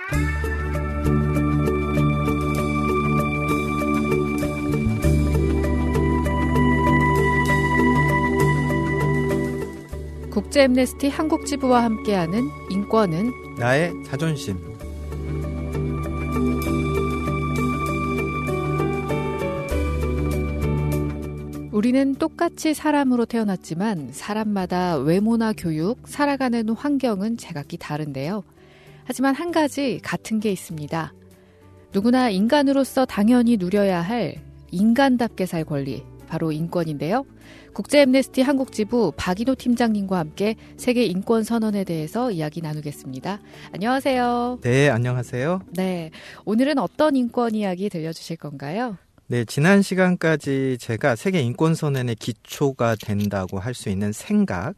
국제 앰네스티 한국지부와 함께하는 인권은 나의 자존심. 우리는 똑같이 사람으로 태어났지만 사람마다 외모나 교육, 살아가는 환경은 제각기 다른데요. 하지만 한 가지 같은 게 있습니다. 누구나 인간으로서 당연히 누려야 할 인간답게 살 권리, 바로 인권인데요. 국제 앰네스티 한국지부 박인호 팀장님과 함께 세계 인권 선언에 대해서 이야기 나누겠습니다. 안녕하세요. 네, 안녕하세요. 네, 오늘은 어떤 인권 이야기 들려주실 건가요? 네, 지난 시간까지 제가 세계 인권 선언의 기초가 된다고 할 수 있는 생각,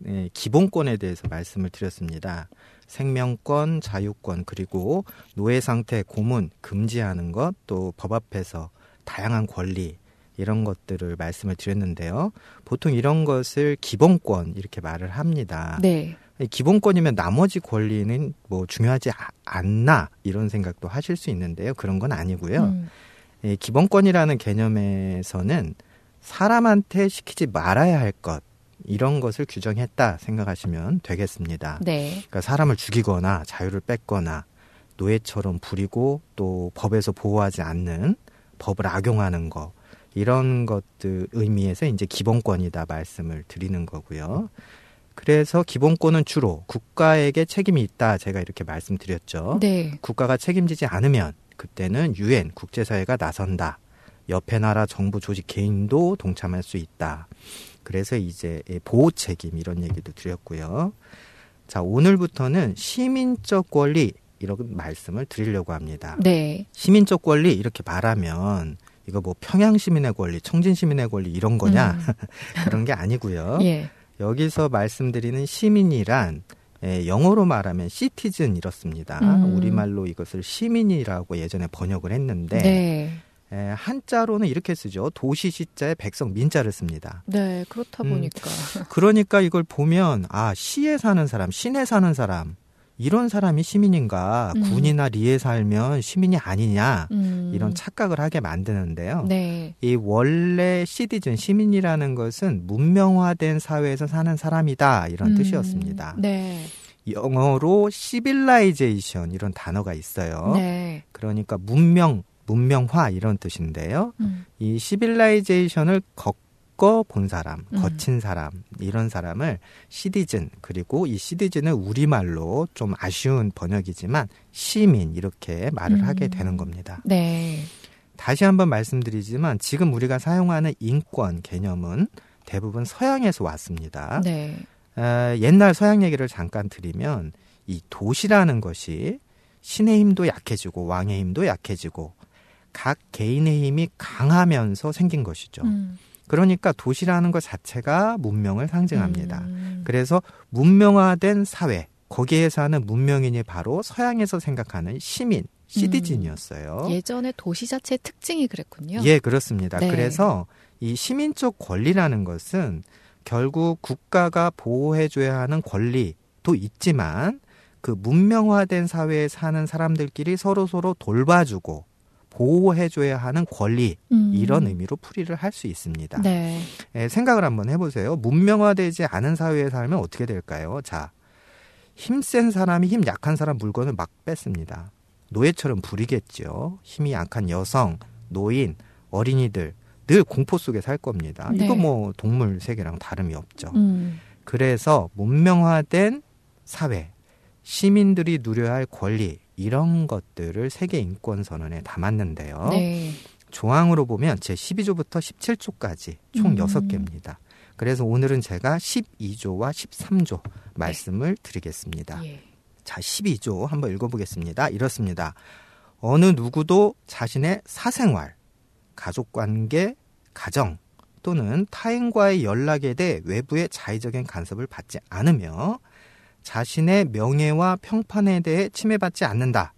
기본권에 대해서 말씀을 드렸습니다. 생명권, 자유권, 그리고 노예 상태, 고문, 금지하는 것, 또 법 앞에서 다양한 권리, 이런 것들을 말씀을 드렸는데요. 보통 이런 것을 기본권 이렇게 말을 합니다. 네. 기본권이면 나머지 권리는 뭐 중요하지 않나 이런 생각도 하실 수 있는데요. 그런 건 아니고요. 기본권이라는 개념에서는 사람한테 시키지 말아야 할 것, 이런 것을 규정했다 생각하시면 되겠습니다. 네. 그러니까 사람을 죽이거나 자유를 뺏거나 노예처럼 부리고 또 법에서 보호하지 않는, 법을 악용하는 거, 이런 것들 의미에서 이제 기본권이다 말씀을 드리는 거고요. 그래서 기본권은 주로 국가에게 책임이 있다, 제가 이렇게 말씀드렸죠. 네. 국가가 책임지지 않으면 그때는 유엔, 국제사회가 나선다. 옆에 나라, 정부, 조직, 개인도 동참할 수 있다. 그래서 이제 보호 책임, 이런 얘기도 드렸고요. 자, 오늘부터는 시민적 권리, 이런 말씀을 드리려고 합니다. 네. 시민적 권리 이렇게 말하면 이거 뭐 평양 시민의 권리, 청진 시민의 권리 이런 거냐? 그런 게 아니고요. 예. 여기서 말씀드리는 시민이란 영어로 말하면 citizen 이렇습니다. 우리말로 이것을 시민이라고 예전에 번역을 했는데 네. 한자로는 이렇게 쓰죠. 도시 시자에 백성 민자를 씁니다. 네, 그렇다 보니까. 그러니까 이걸 보면 시에 사는 사람, 시내 사는 사람, 이런 사람이 시민인가, 군이나 리에 살면 시민이 아니냐, 이런 착각을 하게 만드는데요. 네. 이 원래 시티즌, 시민이라는 것은 문명화된 사회에서 사는 사람이다, 이런 뜻이었습니다. 네. 영어로 civilization 이런 단어가 있어요. 네. 그러니까 문명화 이런 뜻인데요. 이 civilization을 본 사람, 거친 사람, 이런 사람을 시티즌, 그리고 이 시티즌은 우리말로 좀 아쉬운 번역이지만 시민, 이렇게 말을 하게 되는 겁니다. 네. 다시 한번 말씀드리지만 지금 우리가 사용하는 인권 개념은 대부분 서양에서 왔습니다. 네. 옛날 서양 얘기를 잠깐 드리면 이 도시라는 것이 신의 힘도 약해지고 왕의 힘도 약해지고 각 개인의 힘이 강하면서 생긴 것이죠. 그러니까 도시라는 것 자체가 문명을 상징합니다. 그래서 문명화된 사회, 거기에 사는 문명인이 바로 서양에서 생각하는 시민, 시티즌이었어요. 예전에 도시 자체의 특징이 그랬군요. 예, 그렇습니다. 네. 그래서 이 시민적 권리라는 것은 결국 국가가 보호해줘야 하는 권리도 있지만 그 문명화된 사회에 사는 사람들끼리 서로 돌봐주고 보호해줘야 하는 권리, 이런 의미로 풀이를 할 수 있습니다. 네. 생각을 한번 해보세요. 문명화되지 않은 사회에 살면 어떻게 될까요? 자, 힘센 사람이 힘 약한 사람 물건을 막 뺐습니다. 노예처럼 부리겠죠. 힘이 약한 여성, 노인, 어린이들 늘 공포 속에 살 겁니다. 네. 이거 뭐 동물 세계랑 다름이 없죠. 그래서 문명화된 사회, 시민들이 누려야 할 권리, 이런 것들을 세계인권선언에 담았는데요. 네. 조항으로 보면 제12조부터 17조까지 총 6개입니다. 그래서 오늘은 제가 12조와 13조 말씀을 드리겠습니다. 예. 자, 12조 한번 읽어보겠습니다. 이렇습니다. 어느 누구도 자신의 사생활, 가족관계, 가정 또는 타인과의 연락에 대해 외부의 자의적인 간섭을 받지 않으며 자신의 명예와 평판에 대해 침해받지 않는다.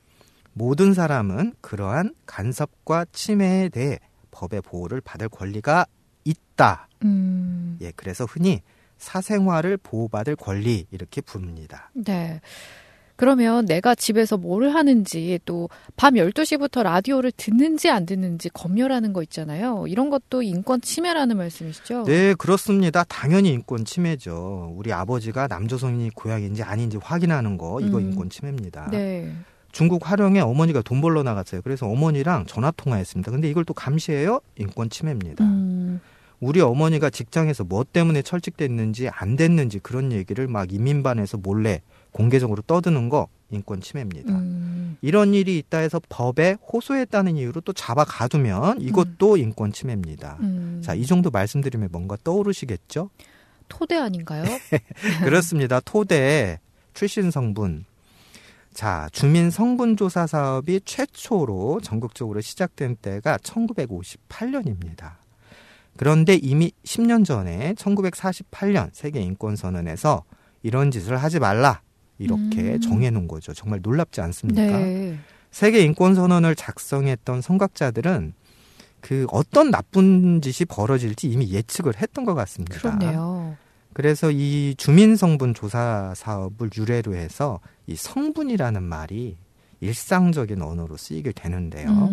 모든 사람은 그러한 간섭과 침해에 대해 법의 보호를 받을 권리가 있다. 예, 그래서 흔히 사생활을 보호받을 권리 이렇게 부릅니다. 네. 그러면 내가 집에서 뭘 하는지 또 밤 12시부터 라디오를 듣는지 안 듣는지 검열하는 거 있잖아요. 이런 것도 인권 침해라는 말씀이시죠? 네, 그렇습니다. 당연히 인권 침해죠. 우리 아버지가 남조선이 고향인지 아닌지 확인하는 거 이거 인권 침해입니다. 네. 중국 화령에 어머니가 돈 벌러 나갔어요. 그래서 어머니랑 전화 통화했습니다. 근데 이걸 또 감시해요? 인권 침해입니다. 우리 어머니가 직장에서 뭐 때문에 철직됐는지 안 됐는지 그런 얘기를 막 인민반에서 몰래 공개적으로 떠드는 거 인권 침해입니다. 이런 일이 있다 해서 법에 호소했다는 이유로 또 잡아 가두면 이것도 인권 침해입니다. 자, 이 정도 말씀드리면 뭔가 떠오르시겠죠? 토대 아닌가요? 그렇습니다. 토대 출신 성분. 자, 주민 성분조사 사업이 최초로 전국적으로 시작된 때가 1958년입니다. 그런데 이미 10년 전에 1948년 세계인권선언에서 이런 짓을 하지 말라 이렇게 정해놓은 거죠. 정말 놀랍지 않습니까? 네. 세계인권선언을 작성했던 선각자들은 그 어떤 나쁜 짓이 벌어질지 이미 예측을 했던 것 같습니다. 그렇네요. 그래서 이 주민성분 조사 사업을 유래로 해서 이 성분이라는 말이 일상적인 언어로 쓰이게 되는데요.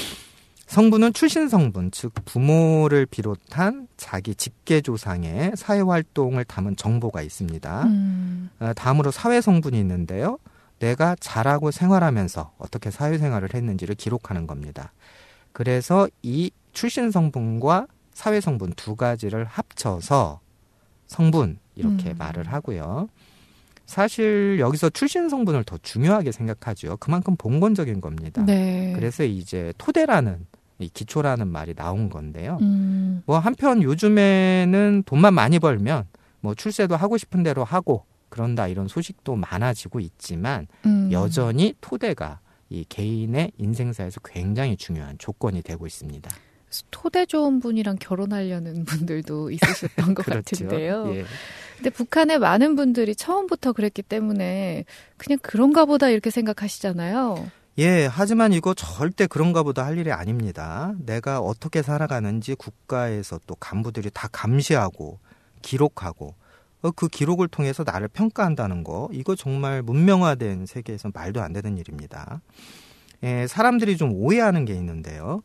성분은 출신 성분, 즉 부모를 비롯한 자기 직계조상의 사회활동을 담은 정보가 있습니다. 다음으로 사회성분이 있는데요. 내가 자라고 생활하면서 어떻게 사회생활을 했는지를 기록하는 겁니다. 그래서 이 출신 성분과 사회성분 두 가지를 합쳐서 성분 이렇게 말을 하고요. 사실 여기서 출신 성분을 더 중요하게 생각하죠. 그만큼 본건적인 겁니다. 네. 그래서 이제 토대라는 이 기초라는 말이 나온 건데요. 뭐 한편 요즘에는 돈만 많이 벌면 뭐 출세도 하고 싶은 대로 하고 그런다 이런 소식도 많아지고 있지만 여전히 토대가 이 개인의 인생사에서 굉장히 중요한 조건이 되고 있습니다. 토대 좋은 분이랑 결혼하려는 분들도 있으셨던 것 그렇죠. 같은데요. 예. 근데 북한의 많은 분들이 처음부터 그랬기 때문에 그냥 그런가 보다 이렇게 생각하시잖아요. 예, 하지만 이거 절대 그런가 보다 할 일이 아닙니다. 내가 어떻게 살아가는지 국가에서 또 간부들이 다 감시하고 기록하고 그 기록을 통해서 나를 평가한다는 거 이거 정말 문명화된 세계에서 말도 안 되는 일입니다. 예, 사람들이 좀 오해하는 게 있는데요.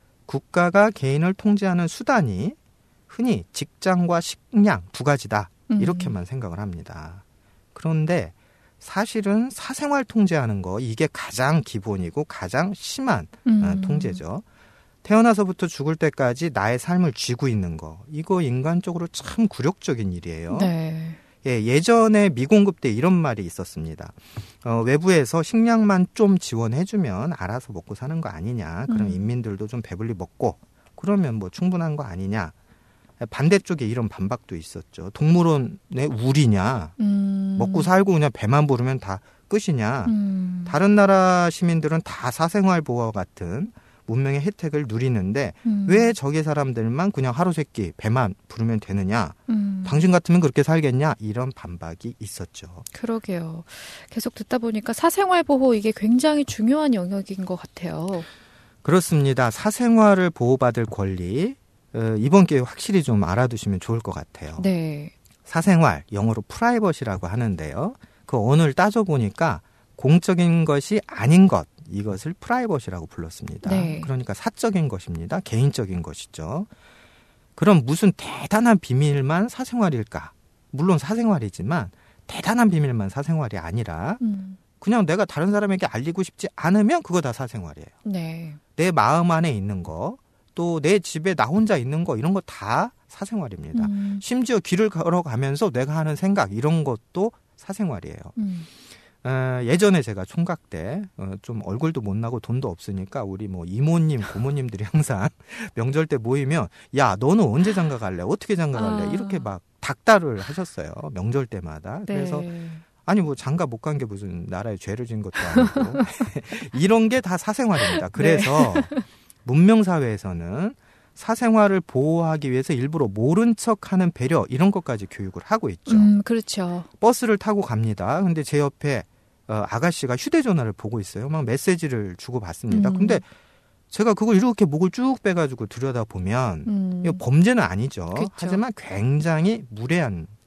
국가가 개인을 통제하는 수단이 흔히 직장과 식량 두 가지다 이렇게만 생각을 합니다. 그런데 사실은 사생활 통제하는 거 이게 가장 기본이고 가장 심한 통제죠. 태어나서부터 죽을 때까지 나의 삶을 쥐고 있는 거 이거 인간적으로 참 굴욕적인 일이에요. 네. 예, 예전에 미공급 때 이런 말이 있었습니다. 외부에서 식량만 좀 지원해주면 알아서 먹고 사는 거 아니냐. 그럼 인민들도 좀 배불리 먹고 그러면 뭐 충분한 거 아니냐. 반대쪽에 이런 반박도 있었죠. 동물원의 우리냐. 먹고 살고 그냥 배만 부르면 다 끝이냐. 다른 나라 시민들은 다 사생활 보호와 같은 문명의 혜택을 누리는데 왜 저기 사람들만 그냥 하루 세끼 배만 부르면 되느냐. 당신 같으면 그렇게 살겠냐. 이런 반박이 있었죠. 그러게요. 계속 듣다 보니까 사생활 보호 이게 굉장히 중요한 영역인 것 같아요. 그렇습니다. 사생활을 보호받을 권리 이번 기회에 확실히 좀 알아두시면 좋을 것 같아요. 네. 사생활, 영어로 프라이버시라고 하는데요. 그 언어를 따져보니까 공적인 것이 아닌 것, 이것을 프라이버시라고 불렀습니다. 네. 그러니까 사적인 것입니다. 개인적인 것이죠. 그럼 무슨 대단한 비밀만 사생활일까? 물론 사생활이지만 대단한 비밀만 사생활이 아니라 그냥 내가 다른 사람에게 알리고 싶지 않으면 그거 다 사생활이에요. 네. 내 마음 안에 있는 거, 또 내 집에 나 혼자 있는 거 이런 거 다 사생활입니다. 심지어 길을 걸어가면서 내가 하는 생각 이런 것도 사생활이에요. 예전에 제가 총각 때 좀 얼굴도 못 나고 돈도 없으니까 우리 뭐 이모님, 고모님들이 항상 명절 때 모이면 야 너는 언제 장가 갈래? 어떻게 장가 갈래? 이렇게 막 닥달을 하셨어요. 명절 때마다. 네. 그래서 아니 뭐 장가 못 간 게 무슨 나라에 죄를 진 것도 아니고 이런 게 다 사생활입니다. 그래서 네. 문명사회에서는 사생활을 보호하기 위해서 일부러 모른 척하는 배려 이런 것까지 교육을 하고 있죠. 그렇죠. 버스를 타고 갑니다. 근데 제 옆에 아가씨가 휴대전화를 보고 있어요. 막 메시지를 주고받습니다. 근데 제가 그걸 이렇게 목을 쭉 빼가지고 들여다보면 이거 범죄는 아니죠. 그쵸. 하지만 굉장히 무례한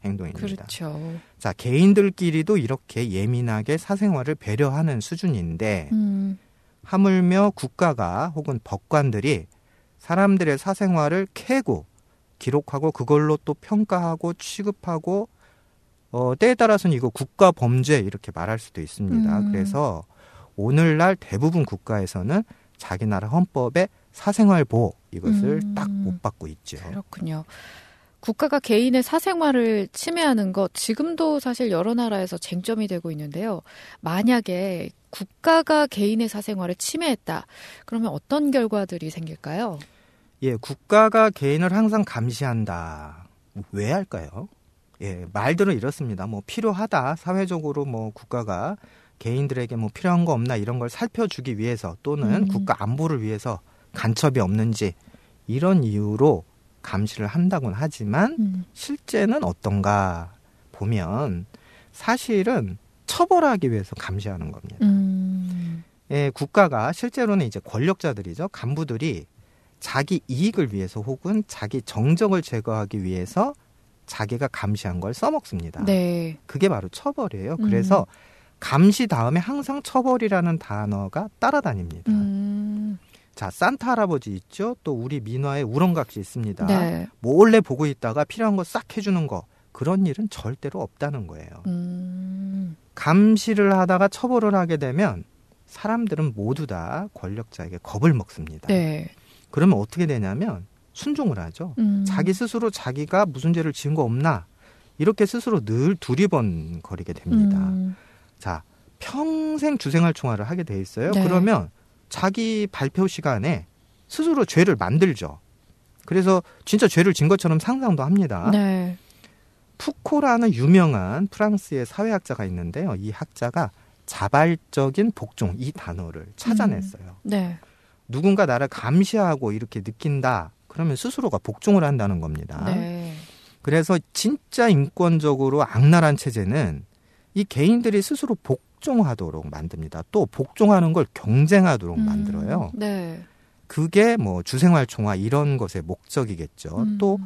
행동입니다. 그렇죠. 자, 개인들끼리도 이렇게 예민하게 사생활을 배려하는 수준인데 하물며 국가가 혹은 법관들이 사람들의 사생활을 캐고 기록하고 그걸로 또 평가하고 취급하고 때에 따라서는 이거 국가 범죄 이렇게 말할 수도 있습니다. 그래서 오늘날 대부분 국가에서는 자기 나라 헌법에 사생활 보호 이것을 딱 못 받고 있죠. 그렇군요. 국가가 개인의 사생활을 침해하는 것 지금도 사실 여러 나라에서 쟁점이 되고 있는데요. 만약에 국가가 개인의 사생활을 침해했다. 그러면 어떤 결과들이 생길까요? 예, 국가가 개인을 항상 감시한다. 왜 할까요? 예, 말들은 이렇습니다. 뭐 필요하다. 사회적으로 뭐 국가가 개인들에게 뭐 필요한 거 없나 이런 걸 살펴주기 위해서 또는 국가 안보를 위해서 간첩이 없는지 이런 이유로 감시를 한다고는 하지만 실제는 어떤가 보면 사실은 처벌하기 위해서 감시하는 겁니다. 예, 국가가 실제로는 이제 권력자들이죠. 간부들이 자기 이익을 위해서 혹은 자기 정적을 제거하기 위해서 자기가 감시한 걸 써먹습니다. 네. 그게 바로 처벌이에요. 그래서 감시 다음에 항상 처벌이라는 단어가 따라다닙니다. 자, 산타 할아버지 있죠? 또 우리 민화에 우렁각시 있습니다. 네. 몰래 보고 있다가 필요한 거 싹 해주는 거. 그런 일은 절대로 없다는 거예요. 감시를 하다가 처벌을 하게 되면 사람들은 모두 다 권력자에게 겁을 먹습니다. 네. 그러면 어떻게 되냐면 순종을 하죠. 자기 스스로 자기가 무슨 죄를 지은 거 없나 이렇게 스스로 늘 두리번거리게 됩니다. 자, 평생 주생활 총알을 하게 돼 있어요. 네. 그러면 자기 발표 시간에 스스로 죄를 만들죠. 그래서 진짜 죄를 진 것처럼 상상도 합니다. 네. 푸코라는 유명한 프랑스의 사회학자가 있는데요. 이 학자가 자발적인 복종 이 단어를 찾아냈어요. 네. 누군가 나를 감시하고 이렇게 느낀다. 그러면 스스로가 복종을 한다는 겁니다. 네. 그래서 진짜 인권적으로 악랄한 체제는 이 개인들이 스스로 복종하도록 만듭니다. 또 복종하는 걸 경쟁하도록 만들어요. 네. 그게 뭐 주생활 총화 이런 것의 목적이겠죠. 또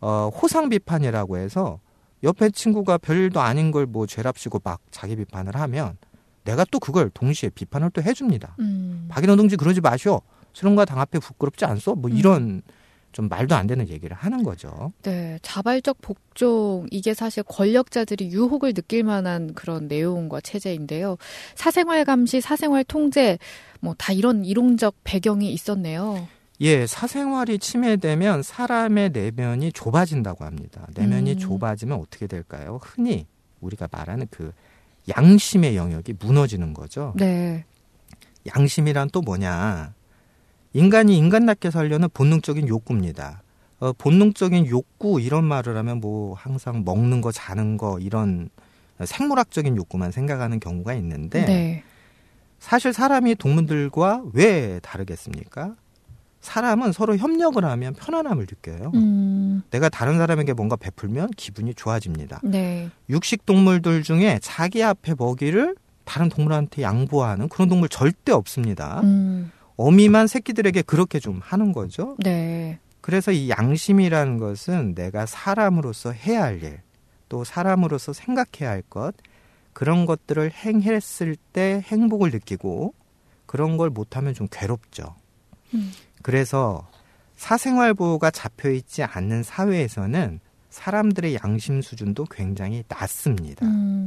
호상 비판이라고 해서 옆에 친구가 별일도 아닌 걸 뭐 죄랍시고 막 자기 비판을 하면 내가 또 그걸 동시에 비판을 또 해줍니다. 박인호 동지 그러지 마시오. 수령과 당 앞에 부끄럽지 않소? 뭐 이런 좀 말도 안 되는 얘기를 하는 거죠. 네, 자발적 복종 이게 사실 권력자들이 유혹을 느낄 만한 그런 내용과 체제인데요. 사생활 감시, 사생활 통제 뭐 다 이런 이론적 배경이 있었네요. 예, 사생활이 침해되면 사람의 내면이 좁아진다고 합니다. 내면이 좁아지면 어떻게 될까요? 흔히 우리가 말하는 그 양심의 영역이 무너지는 거죠. 네. 양심이란 또 뭐냐? 인간이 인간답게 살려는 본능적인 욕구입니다. 본능적인 욕구 이런 말을 하면 뭐 항상 먹는 거, 자는 거 이런 생물학적인 욕구만 생각하는 경우가 있는데 네. 사실 사람이 동물들과 왜 다르겠습니까? 사람은 서로 협력을 하면 편안함을 느껴요. 내가 다른 사람에게 뭔가 베풀면 기분이 좋아집니다. 네. 육식 동물들 중에 자기 앞에 먹이를 다른 동물한테 양보하는 그런 동물 절대 없습니다. 어미만 새끼들에게 그렇게 좀 하는 거죠. 네. 그래서 이 양심이라는 것은 내가 사람으로서 해야 할 일, 또 사람으로서 생각해야 할 것, 그런 것들을 행했을 때 행복을 느끼고 그런 걸 못하면 좀 괴롭죠. 그래서 사생활 보호가 잡혀있지 않는 사회에서는 사람들의 양심 수준도 굉장히 낮습니다.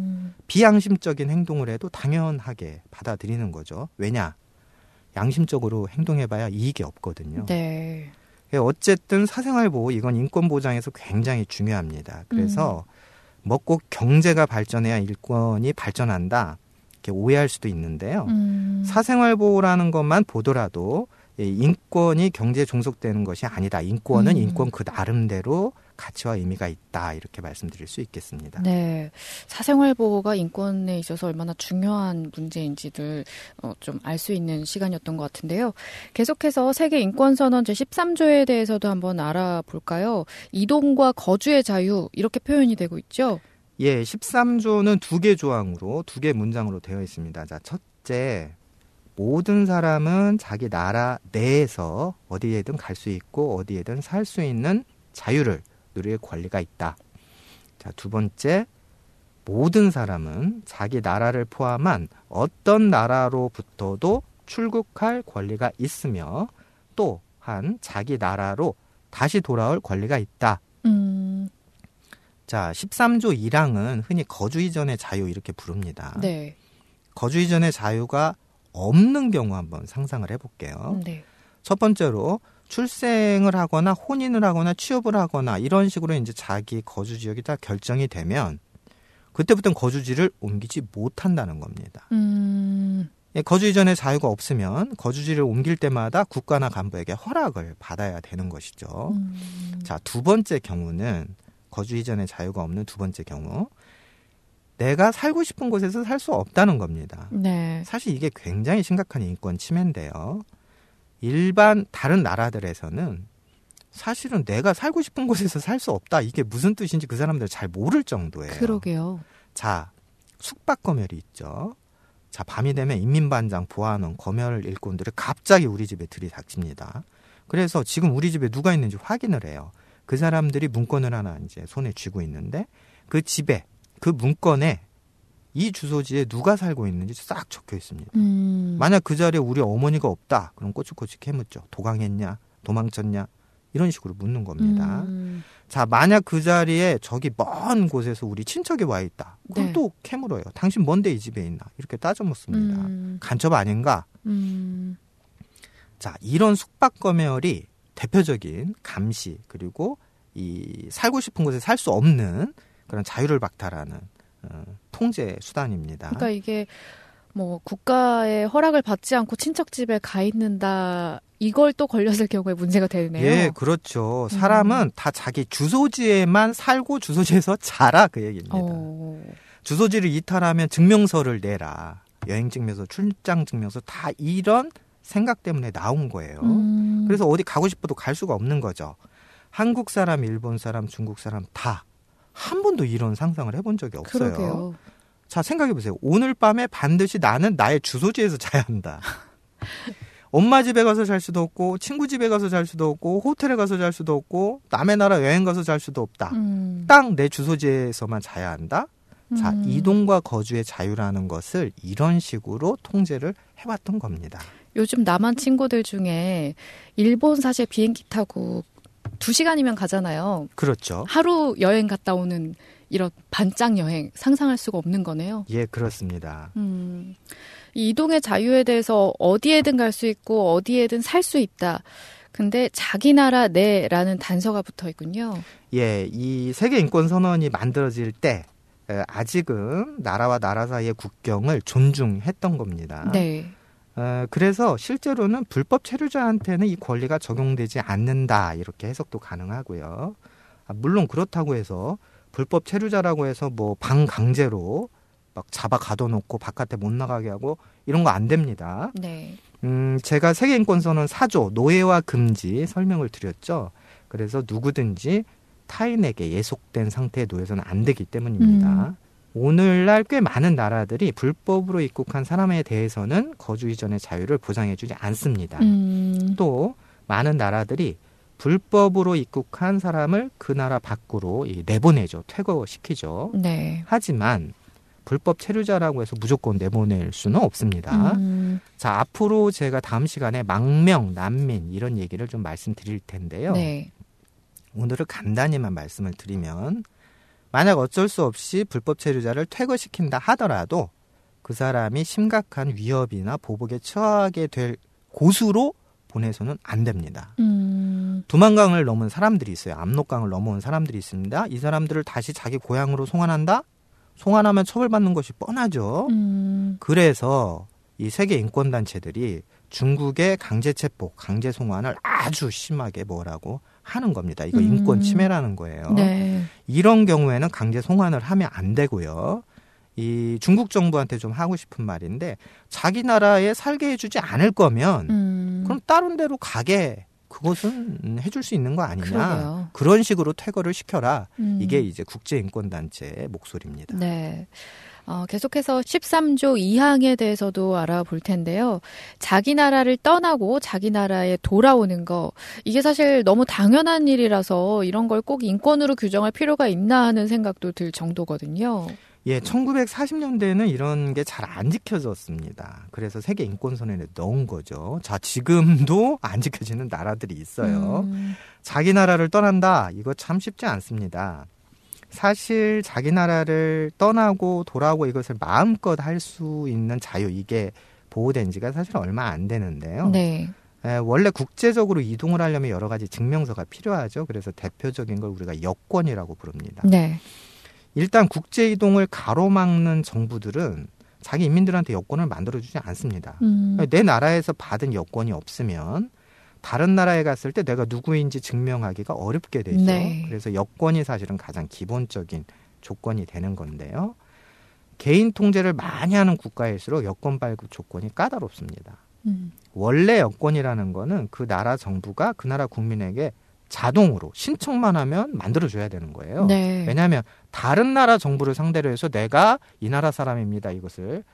비양심적인 행동을 해도 당연하게 받아들이는 거죠. 왜냐? 양심적으로 행동해봐야 이익이 없거든요. 네. 어쨌든 사생활 보호 이건 인권 보장에서 굉장히 중요합니다. 그래서 뭐 꼭 경제가 발전해야 인권이 발전한다 이렇게 오해할 수도 있는데요. 사생활 보호라는 것만 보더라도 인권이 경제에 종속되는 것이 아니다. 인권은 인권 그 나름대로 가치와 의미가 있다. 이렇게 말씀드릴 수 있겠습니다. 네. 사생활 보호가 인권에 있어서 얼마나 중요한 문제인지를 좀 알 수 있는 시간이었던 것 같은데요. 계속해서 세계 인권선언 제13조에 대해서도 한번 알아볼까요? 이동과 거주의 자유 이렇게 표현이 되고 있죠? 예, 13조는 2개 조항으로 2개 문장으로 되어 있습니다. 자, 첫째. 모든 사람은 자기 나라 내에서 어디에든 갈 수 있고 어디에든 살 수 있는 자유를 누릴 권리가 있다. 자, 두 번째, 모든 사람은 자기 나라를 포함한 어떤 나라로부터도 출국할 권리가 있으며 또한 자기 나라로 다시 돌아올 권리가 있다. 자, 13조 1항은 흔히 거주 이전의 자유 이렇게 부릅니다. 네. 거주 이전의 자유가 없는 경우 한번 상상을 해볼게요. 네. 첫 번째로 출생을 하거나 혼인을 하거나 취업을 하거나 이런 식으로 이제 자기 거주 지역이 다 결정이 되면 그때부터는 거주지를 옮기지 못한다는 겁니다. 거주 이전의 자유가 없으면 거주지를 옮길 때마다 국가나 간부에게 허락을 받아야 되는 것이죠. 자, 두 번째 경우는 거주 이전의 자유가 없는 두 번째 경우, 내가 살고 싶은 곳에서 살 수 없다는 겁니다. 네. 사실 이게 굉장히 심각한 인권 침해인데요. 일반 다른 나라들에서는 사실은 내가 살고 싶은 곳에서 살 수 없다. 이게 무슨 뜻인지 그 사람들 잘 모를 정도예요. 그러게요. 자, 숙박검열이 있죠. 자, 밤이 되면 인민반장, 보안원, 검열 일꾼들이 갑자기 우리 집에 들이닥칩니다. 그래서 지금 우리 집에 누가 있는지 확인을 해요. 그 사람들이 문건을 하나 이제 손에 쥐고 있는데 그 집에, 그 문건에 이 주소지에 누가 살고 있는지 싹 적혀 있습니다. 만약 그 자리에 우리 어머니가 없다. 그럼 꼬치꼬치 캐묻죠. 도강했냐? 도망쳤냐? 이런 식으로 묻는 겁니다. 자, 만약 그 자리에 저기 먼 곳에서 우리 친척이 와 있다. 그럼 네. 또 캐물어요. 당신 뭔데 이 집에 있나? 이렇게 따져 묻습니다. 간첩 아닌가? 자, 이런 숙박검열이 대표적인 감시 그리고 이 살고 싶은 곳에 살 수 없는 그런 자유를 박탈하는 통제 수단입니다. 그러니까 이게 뭐 국가의 허락을 받지 않고 친척 집에 가 있는다. 이걸 또 걸렸을 경우에 문제가 되네요. 예, 그렇죠. 사람은 다 자기 주소지에만 살고 주소지에서 자라 그 얘기입니다. 주소지를 이탈하면 증명서를 내라. 여행 증명서, 출장 증명서 다 이런 생각 때문에 나온 거예요. 그래서 어디 가고 싶어도 갈 수가 없는 거죠. 한국 사람, 일본 사람, 중국 사람 다 한 번도 이런 상상을 해본 적이 없어요. 그러게요. 자, 생각해보세요. 오늘 밤에 반드시 나는 나의 주소지에서 자야 한다. 엄마 집에 가서 잘 수도 없고 친구 집에 가서 잘 수도 없고 호텔에 가서 잘 수도 없고 남의 나라 여행 가서 잘 수도 없다. 딱 내 주소지에서만 자야 한다. 자, 이동과 거주의 자유라는 것을 이런 식으로 통제를 해왔던 겁니다. 요즘 남한 친구들 중에 일본 사실 비행기 타고 2시간이면 가잖아요. 그렇죠. 하루 여행 갔다 오는 이런 반짝 여행 상상할 수가 없는 거네요. 예, 그렇습니다. 이 이동의 자유에 대해서 어디에든 갈 수 있고 어디에든 살 수 있다. 근데 자기 나라 내라는 단서가 붙어 있군요. 예, 이 세계인권선언이 만들어질 때 아직은 나라와 나라 사이의 국경을 존중했던 겁니다. 네. 그래서 실제로는 불법 체류자한테는 이 권리가 적용되지 않는다 이렇게 해석도 가능하고요. 물론 그렇다고 해서 불법 체류자라고 해서 뭐 방 강제로 막 잡아 가둬놓고 바깥에 못 나가게 하고 이런 거 안 됩니다. 네. 제가 세계인권선언 4조 노예와 금지 설명을 드렸죠. 그래서 누구든지 타인에게 예속된 상태에 놓여서는 안 되기 때문입니다. 오늘날 꽤 많은 나라들이 불법으로 입국한 사람에 대해서는 거주 이전의 자유를 보장해주지 않습니다. 또 많은 나라들이 불법으로 입국한 사람을 그 나라 밖으로 내보내죠. 퇴거시키죠. 네. 하지만 불법 체류자라고 해서 무조건 내보낼 수는 없습니다. 자, 앞으로 제가 다음 시간에 망명, 난민 이런 얘기를 좀 말씀드릴 텐데요. 네. 오늘은 간단히만 말씀을 드리면 만약 어쩔 수 없이 불법 체류자를 퇴거시킨다 하더라도 그 사람이 심각한 위협이나 보복에 처하게 될 곳으로 보내서는 안 됩니다. 두만강을 넘은 사람들이 있어요. 압록강을 넘어온 사람들이 있습니다. 이 사람들을 다시 자기 고향으로 송환한다? 송환하면 처벌받는 것이 뻔하죠. 그래서 이 세계 인권단체들이 중국의 강제체포, 강제송환을 아주 심하게 뭐라고 하는 겁니다. 이거 인권 침해라는 거예요. 네. 이런 경우에는 강제 송환을 하면 안 되고요. 이 중국 정부한테 좀 하고 싶은 말인데 자기 나라에 살게 해주지 않을 거면 그럼 다른 데로 가게 그것은 해줄 수 있는 거 아니냐. 그러게요. 그런 식으로 퇴거를 시켜라. 이게 이제 국제인권단체의 목소리입니다. 네. 계속해서 13조 2항에 대해서도 알아볼 텐데요. 자기 나라를 떠나고 자기 나라에 돌아오는 거, 이게 사실 너무 당연한 일이라서 이런 걸 꼭 인권으로 규정할 필요가 있나 하는 생각도 들 정도거든요. 예, 1940년대에는 이런 게 잘 안 지켜졌습니다. 그래서 세계 인권선언에 넣은 거죠. 자, 지금도 안 지켜지는 나라들이 있어요. 자기 나라를 떠난다. 이거 참 쉽지 않습니다. 사실 자기 나라를 떠나고 돌아오고 이것을 마음껏 할 수 있는 자유, 이게 보호된 지가 사실 얼마 안 되는데요. 네. 원래 국제적으로 이동을 하려면 여러 가지 증명서가 필요하죠. 그래서 대표적인 걸 우리가 여권이라고 부릅니다. 네. 일단 국제 이동을 가로막는 정부들은 자기 인민들한테 여권을 만들어주지 않습니다. 내 나라에서 받은 여권이 없으면 다른 나라에 갔을 때 내가 누구인지 증명하기가 어렵게 되죠. 네. 그래서 여권이 사실은 가장 기본적인 조건이 되는 건데요. 개인 통제를 많이 하는 국가일수록 여권 발급 조건이 까다롭습니다. 원래 여권이라는 거는 그 나라 정부가 그 나라 국민에게 자동으로 신청만 하면 만들어줘야 되는 거예요. 네. 왜냐하면 다른 나라 정부를 상대로 해서 내가 이 나라 사람입니다. 이것을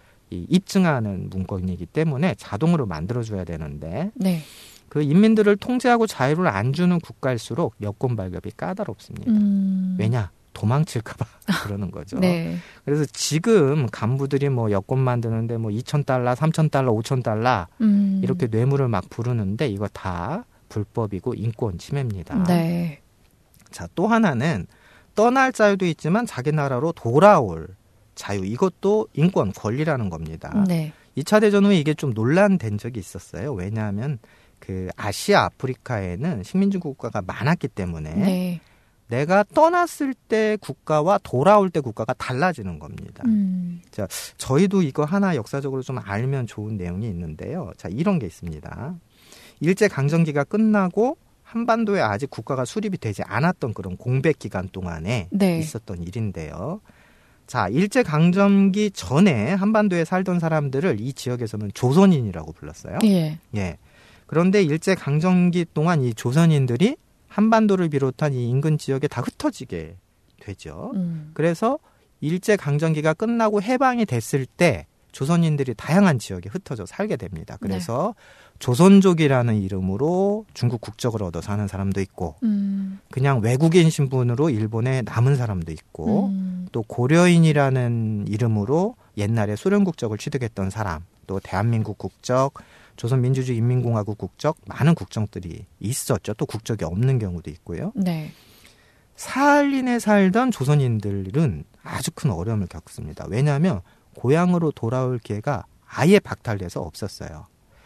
입증하는 문건이기 때문에 자동으로 만들어줘야 되는데 네. 그 인민들을 통제하고 자유를 안 주는 국가일수록 여권 발급이 까다롭습니다. 왜냐? 도망칠까봐 그러는 거죠. 네. 그래서 지금 간부들이 뭐 여권 만드는데 뭐 $2,000, $3,000, $5,000 이렇게 뇌물을 막 부르는데 이거 다 불법이고 인권 침해입니다. 네. 자, 또 하나는 떠날 자유도 있지만 자기 나라로 돌아올 자유, 이것도 인권 권리라는 겁니다. 네. 2차 대전 후에 이게 좀 논란된 적이 있었어요. 왜냐하면 그 아시아, 아프리카에는 식민지 국가가 많았기 때문에 네. 내가 떠났을 때 국가와 돌아올 때 국가가 달라지는 겁니다. 자, 저희도 이거 하나 역사적으로 좀 알면 좋은 내용이 있는데요. 자, 이런 게 있습니다. 일제강점기가 끝나고 한반도에 아직 국가가 수립이 되지 않았던 그런 공백 기간 동안에 네. 있었던 일인데요. 자, 일제강점기 전에 한반도에 살던 사람들을 이 지역에서는 조선인이라고 불렀어요. 예. 예. 그런데 일제강점기 동안 이 조선인들이 한반도를 비롯한 이 인근 지역에 다 흩어지게 되죠. 그래서 일제강점기가 끝나고 해방이 됐을 때 조선인들이 다양한 지역에 흩어져 살게 됩니다. 그래서 조선족이라는 이름으로 중국 국적을 얻어 사는 사람도 있고 그냥 외국인 신분으로 일본에 남은 사람도 있고 또 고려인이라는 이름으로 옛날에 소련 국적을 취득했던 사람, 또 대한민국 국적, 조선민주주의인민공화국 국적, 많은 국적들이 있었죠. 또 국적이 없는 경우도 있고요. 네. 사할린에 살던 조선인들은 아주 큰 어려움을 겪습니다. 왜냐하면 고향으로 돌아올 기회가 아예 박탈돼서 없었어요.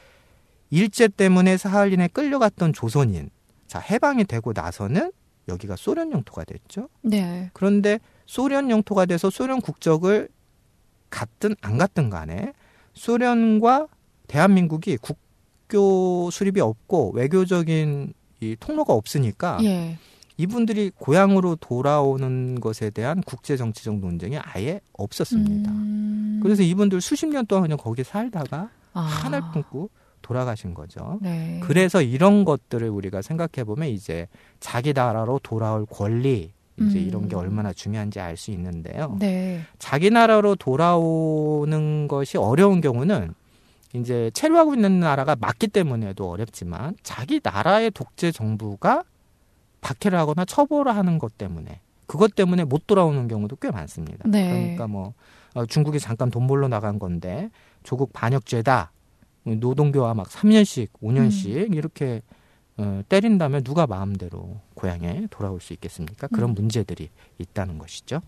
일제 때문에 사할린에 끌려갔던 조선인, 자, 해방이 되고 나서는 여기가 소련 영토가 됐죠. 네. 그런데 소련 영토가 돼서 소련 국적을 갖든 안 갖든 간에 소련과 대한민국이 국교 수립이 없고 외교적인 이 통로가 없으니까 예. 이분들이 고향으로 돌아오는 것에 대한 국제정치적 논쟁이 아예 없었습니다. 그래서 이분들 수십 년 동안 그냥 거기 살다가 한을 품고 돌아가신 거죠. 네. 그래서 이런 것들을 우리가 생각해 보면 이제 자기 나라로 돌아올 권리, 이제 이런 게 얼마나 중요한지 알 수 있는데요. 네. 자기 나라로 돌아오는 것이 어려운 경우는 이제 체류하고 있는 나라가 맞기 때문에도 어렵지만 자기 나라의 독재 정부가 박해를 하거나 처벌을 하는 것 때문에 그것 때문에 못 돌아오는 경우도 꽤 많습니다. 네. 그러니까 뭐 중국이 잠깐 돈 벌러 나간 건데 조국 반역죄다. 노동교화 막 3년씩 5년씩 이렇게 때린다면 누가 마음대로 고향에 돌아올 수 있겠습니까? 그런 문제들이 있다는 것이죠.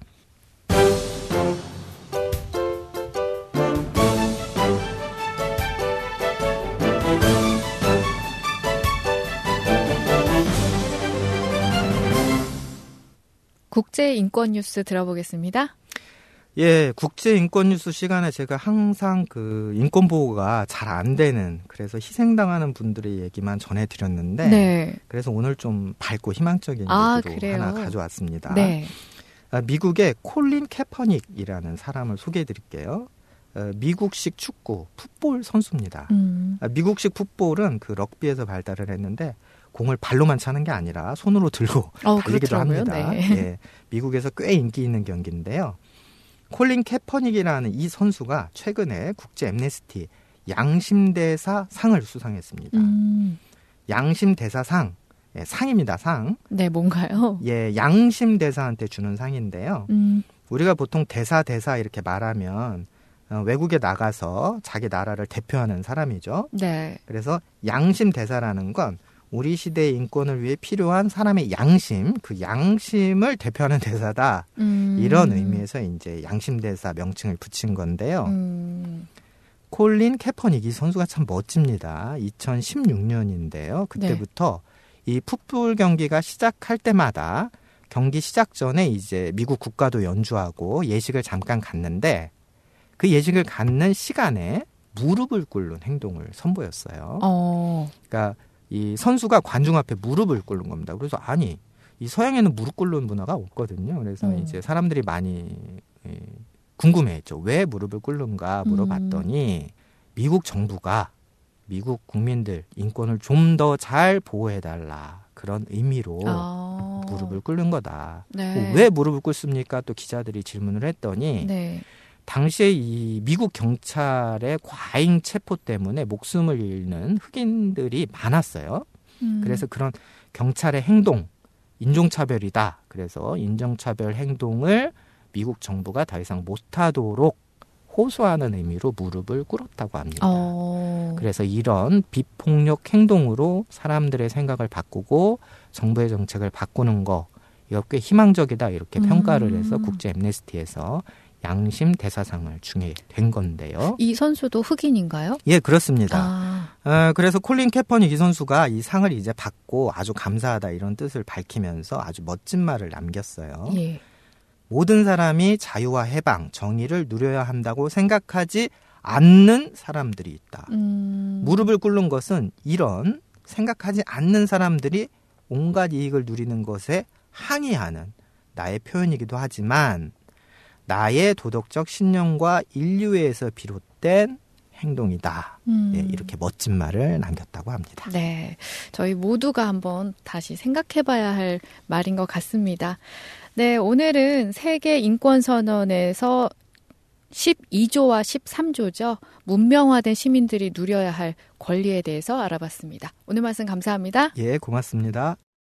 국제인권뉴스 들어보겠습니다. 예, 국제인권뉴스 시간에 제가 항상 그 인권보호가 잘 안 되는, 그래서 희생당하는 분들의 얘기만 전해드렸는데, 네. 그래서 오늘 좀 밝고 희망적인 얘기도 그래요? 하나 가져왔습니다. 네. 미국의 콜린 캐퍼닉이라는 사람을 소개해드릴게요. 미국식 축구 풋볼 선수입니다. 미국식 풋볼은 그 럭비에서 발달을 했는데 공을 발로만 차는 게 아니라 손으로 들고 달리기도 그렇더라고요. 합니다. 네. 예, 미국에서 꽤 인기 있는 경기인데요. 콜린 캐퍼닉이라는 이 선수가 최근에 국제 엠네스티 양심대사 상을 수상했습니다. 양심대사상, 예, 상입니다, 상. 네, 뭔가요? 예, 양심대사한테 주는 상인데요. 우리가 보통 대사 이렇게 말하면 외국에 나가서 자기 나라를 대표하는 사람이죠. 네. 그래서 양심대사라는 건 우리 시대의 인권을 위해 필요한 사람의 양심, 그 양심을 대표하는 대사다. 이런 의미에서 이제 양심대사 명칭을 붙인 건데요. 콜린 캐퍼닉 이 선수가 참 멋집니다. 2016년인데요. 그때부터 이 풋볼 경기가 시작할 때마다 경기 시작 전에 이제 미국 국가도 연주하고 예식을 잠깐 갖는데 그 예식을 갖는 시간에 무릎을 꿇는 행동을 선보였어요. 그러니까 이 선수가 관중 앞에 무릎을 꿇는 겁니다. 그래서 아니 이 서양에는 무릎 꿇는 문화가 없거든요. 그래서 이제 사람들이 많이 궁금해했죠. 왜 무릎을 꿇는가 물어봤더니 미국 정부가 미국 국민들 인권을 좀 더 잘 보호해달라 그런 의미로 무릎을 꿇는 거다. 네. 왜 무릎을 꿇습니까? 또 기자들이 질문을 했더니 네. 당시에 이 미국 경찰의 과잉 체포 때문에 목숨을 잃는 흑인들이 많았어요. 그래서 그런 경찰의 행동, 인종차별이다. 그래서 인종차별 행동을 미국 정부가 더 이상 못하도록 호소하는 의미로 무릎을 꿇었다고 합니다. 그래서 이런 비폭력 행동으로 사람들의 생각을 바꾸고 정부의 정책을 바꾸는 거 이거 꽤 희망적이다 이렇게 평가를 해서 국제 엠네스티에서 양심 대사상을 주게 된 건데요. 이 선수도 흑인인가요? 예, 그렇습니다. 그래서 콜린 캐퍼닉 이 선수가 이 상을 이제 받고 아주 감사하다 이런 뜻을 밝히면서 아주 멋진 말을 남겼어요. 예. 모든 사람이 자유와 해방, 정의를 누려야 한다고 생각하지 않는 사람들이 있다. 무릎을 꿇는 것은 이런 생각하지 않는 사람들이 온갖 이익을 누리는 것에 항의하는 나의 표현이기도 하지만 나의 도덕적 신념과 인류애에서 비롯된 행동이다. 예, 이렇게 멋진 말을 남겼다고 합니다. 네, 저희 모두가 한번 다시 생각해봐야 할 말인 것 같습니다. 네, 오늘은 세계 인권선언에서 12조와 13조죠. 문명화된 시민들이 누려야 할 권리에 대해서 알아봤습니다. 오늘 말씀 감사합니다. 예, 고맙습니다.